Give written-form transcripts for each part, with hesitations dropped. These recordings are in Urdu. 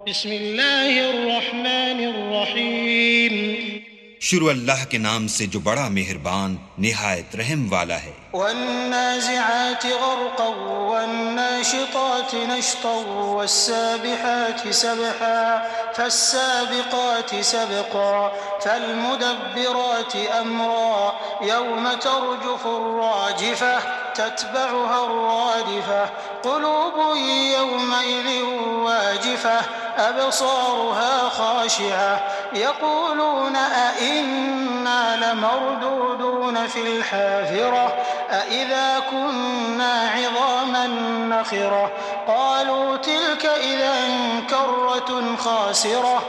بسم اللہ الرحمن الرحیم شروع اللہ کے نام سے جو بڑا مہربان نہایت رحم والا ہے۔ والنازعات غرقا والناشطات نشطا والسابحات سبحا فالسابقات سبقا فالمدبرات امرا يوم ترجف الراجفة تتبعها الرادفة قلوب يومئذ واجفة أبصارها خاشعة يقولون أئنا لمردودون في الحافرة أئذا كنا عظاما نخرة قالوا تلك إذا كرة خاسرة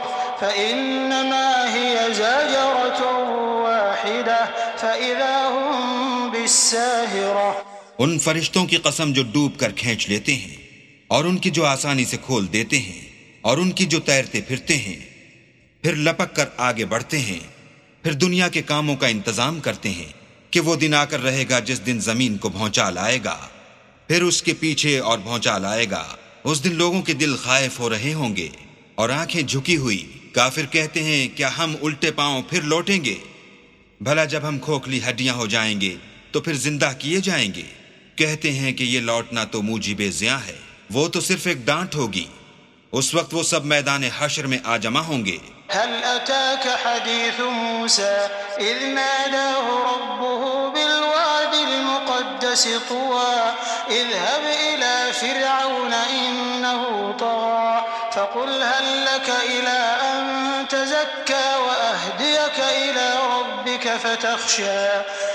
فإنما هي زجرة واحدة فإذا هم بالساهرة۔ ان فرشتوں کی قسم جو ڈوب کر کھینچ لیتے ہیں اور ان کی جو آسانی سے کھول دیتے ہیں اور ان کی جو تیرتے پھرتے ہیں، پھر لپک کر آگے بڑھتے ہیں، پھر دنیا کے کاموں کا انتظام کرتے ہیں کہ وہ دن آ کر رہے گا جس دن زمین کو بھونچا لائے گا، پھر اس کے پیچھے اور بھونچا لائے گا۔ اس دن لوگوں کے دل خائف ہو رہے ہوں گے اور آنکھیں جھکی ہوئی۔ کافر کہتے ہیں کیا ہم الٹے پاؤں پھر لوٹیں گے؟ بھلا جب ہم کھوکھلی ہڈیاں ہو جائیں گے تو پھر زندہ کیے جائیں گے؟ کہتے ہیں کہ یہ لوٹنا تو موجب زیاں ہے، وہ تو صرف ایک ڈانٹ ہوگی۔ اس وقت وہ سب میدان حشر میں آ جمع ہوں گے۔ هل أتاك حديث موسى إذ ناداه ربه بالواد المقدس طوى اذهب إلى فرعون إنه طغى فقل هل لك إلى أن تزكى وأهديك إلى ربك فتخشى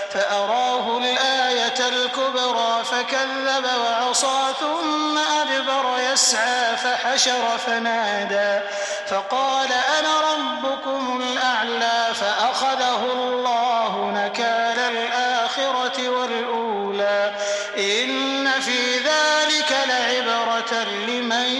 فأراه الآية الكبرى فكذب وعصى ثم أدبر يسعى فحشر فنادى فقال أنا ربكم الأعلى فأخذه الله نكال الآخرة والأولى إن في ذلك لعبرة لمن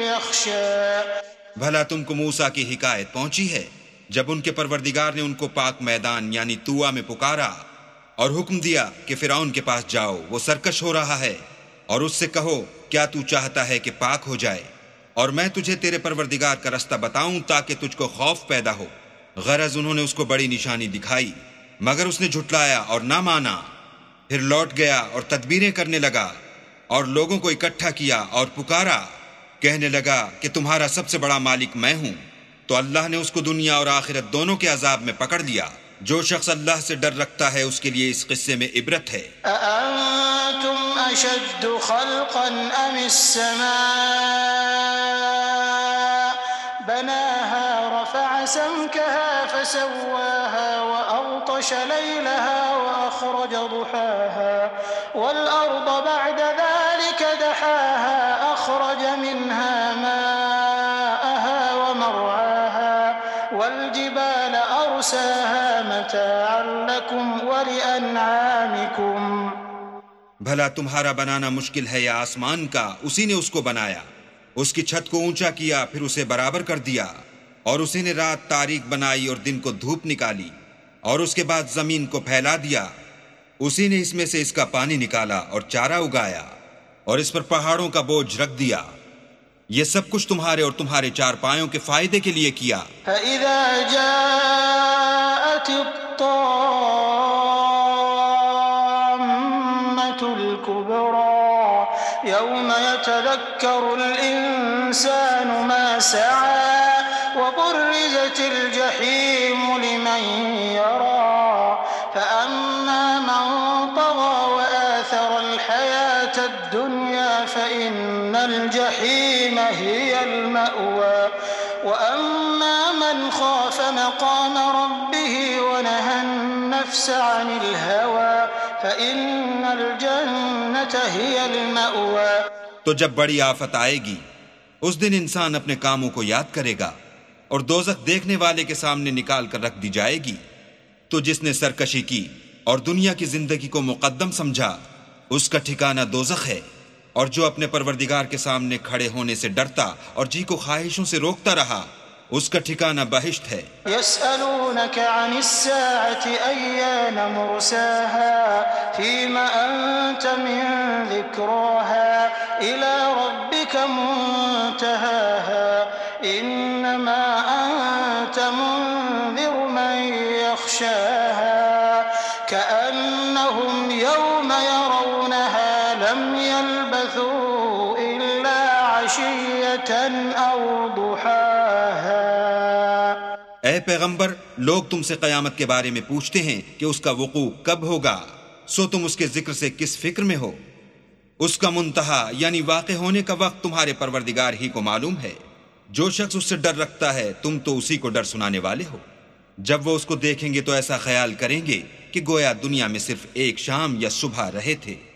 يخشى۔ بھلا تم کو موسیٰ کی حکایت پہنچی ہے جب ان کے پروردگار نے ان کو پاک میدان یعنی طویٰ میں پکارا اور حکم دیا کہ فرعون کے پاس جاؤ، وہ سرکش ہو رہا ہے، اور اس سے کہو کیا تو چاہتا ہے کہ پاک ہو جائے اور میں تجھے تیرے پروردگار کا رستہ بتاؤں تاکہ تجھ کو خوف پیدا ہو۔ غرض انہوں نے اس کو بڑی نشانی دکھائی مگر اس نے جھٹلایا اور نہ مانا، پھر لوٹ گیا اور تدبیریں کرنے لگا اور لوگوں کو اکٹھا کیا اور پکارا، کہنے لگا کہ تمہارا سب سے بڑا مالک میں ہوں۔ تو اللہ نے اس کو دنیا اور آخرت دونوں کے عذاب میں پکڑ لیا۔ جو شخص اللہ سے ڈر رکھتا ہے اس کے لیے اس قصے میں عبرت ہے۔ أأنتم أشد خلقا أم السماء بناها رفع سمكها فسواها وأغطش ليلها وأخرج ضحاها والأرض بعد ذلك دحاها أخرج منها ماءها ومرعاها والجبال أرساها متاعا لكم ولأنعامكم۔ بھلا تمہارا بنانا مشکل ہے یا آسمان کا؟ اسی نے اس کو بنایا، اس کی چھت کو اونچا کیا، پھر اسے برابر کر دیا، اور اسی نے رات تاریک بنائی اور دن کو دھوپ نکالی، اور اس کے بعد زمین کو پھیلا دیا۔ اسی نے اس میں سے اس کا پانی نکالا اور چارہ اگایا، اور اس پر پہاڑوں کا بوجھ رکھ دیا۔ یہ سب کچھ تمہارے اور تمہارے چار پایوں کے فائدے کے لیے کیا۔ فَإِذَا جَاءَتِ الكبرى يوم يتذكر الإنسان ما سعى وبرزت الجحيم لمن يرى فأما من طغى وآثر الحياة الدنيا فإن الجحيم هي المأوى وأما من خاف مقام ربه ونهى النفس عن الهوى فإن الجنة هي المأوى۔ تو جب بڑی آفت آئے گی اس دن انسان اپنے کاموں کو یاد کرے گا اور دوزخ دیکھنے والے کے سامنے نکال کر رکھ دی جائے گی۔ تو جس نے سرکشی کی اور دنیا کی زندگی کو مقدم سمجھا اس کا ٹھکانہ دوزخ ہے، اور جو اپنے پروردگار کے سامنے کھڑے ہونے سے ڈرتا اور جی کو خواہشوں سے روکتا رہا اس کا ٹھکانہ بہشت ہے۔ يسألونك عن الساعة أيان مرساها فيما أنت من ذكراها إلى ربك منتهاها إنما أنت منذر من يخشاها كأنهم يوم يرونها لم يلبثوا إلا عشية أو ضحاها۔ اے پیغمبر، لوگ تم سے قیامت کے بارے میں پوچھتے ہیں کہ اس کا وقوع کب ہوگا، سو تم اس کے ذکر سے کس فکر میں ہو؟ اس کا منتہا یعنی واقع ہونے کا وقت تمہارے پروردگار ہی کو معلوم ہے۔ جو شخص اس سے ڈر رکھتا ہے تم تو اسی کو ڈر سنانے والے ہو۔ جب وہ اس کو دیکھیں گے تو ایسا خیال کریں گے کہ گویا دنیا میں صرف ایک شام یا صبح رہے تھے۔